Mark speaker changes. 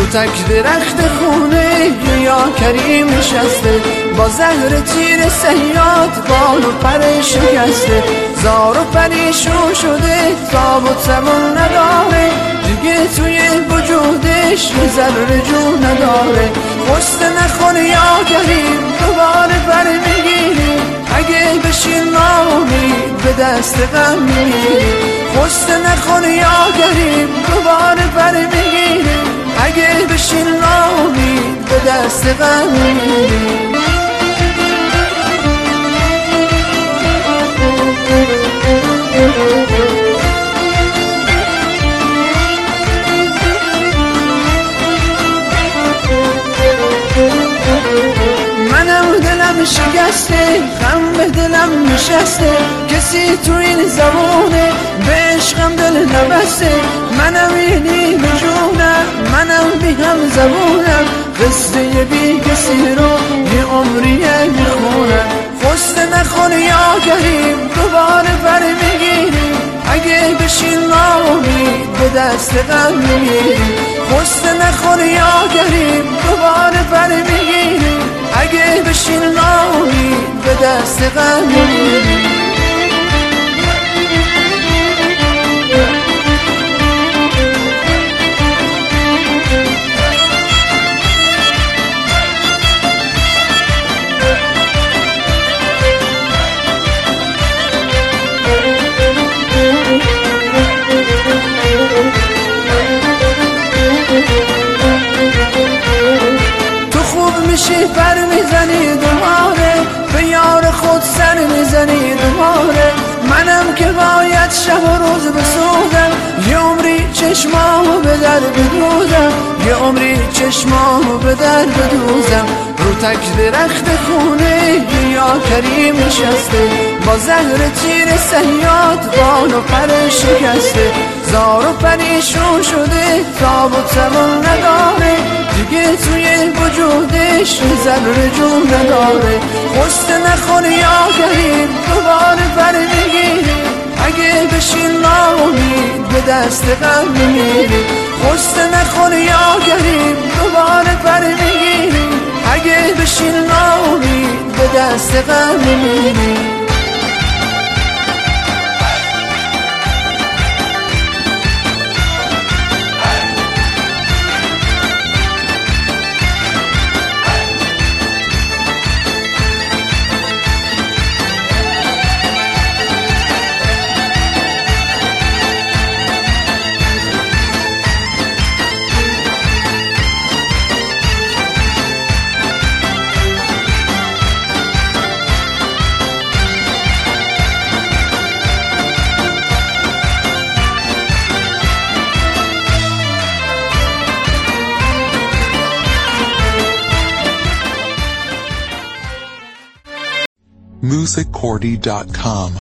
Speaker 1: تک درخت خونه یا کریم نشسته، با زهر تیر صیاد بال و پر شکسته. زار و پریشون شده تاب و توان نداره، دیگه توی وجودش یه ذره جون نداره. قصد نخور یا کریم دوباره بر میگیری، اگه بشین ناامید به دست غم میگیری. قصد نخور یا کریم دوباره بر میگیری، اگه بشین ناامید به دست غم میگیری. منم دلم شکسته، غم به دلم نشسته، کسی تو این زمانه به عشقم دل نبسته. منم یه نیمه جونم، منم بی هم زبونم، قصه بی کسی رو یه عمریه میخونم. قصد نخور یا کریم دوباره بر میگیری، اگه بشین ناامید به دست غم میگیری. قصد نخور یا کریم دوباره بر میگیری، اگه بشین ناامید به دست غم میگیری. پر میزنی دوباره، به یار خود سر میزنی دوباره. منم که باید شب و روز بسودم، یه عمری چشمامو به در بدوزم، یه عمری چشمامو به در بدوزم. رو تک درخت خونه یا کریم نشسته، با زهر تیر صیاد بال و پر شکسته. زار و پریشون شده تاب و توان نداره، دیگه توی وجودش ذره جون نداره. قصد نخور یا کریم دوباره بر میگیری، اگه بشین ناامید به دست غم میگیری. قصد نخور یا کریم دوباره بر میگیری، اگه بشین ناامید به دست غم میگیری.
Speaker 2: musiccordy.com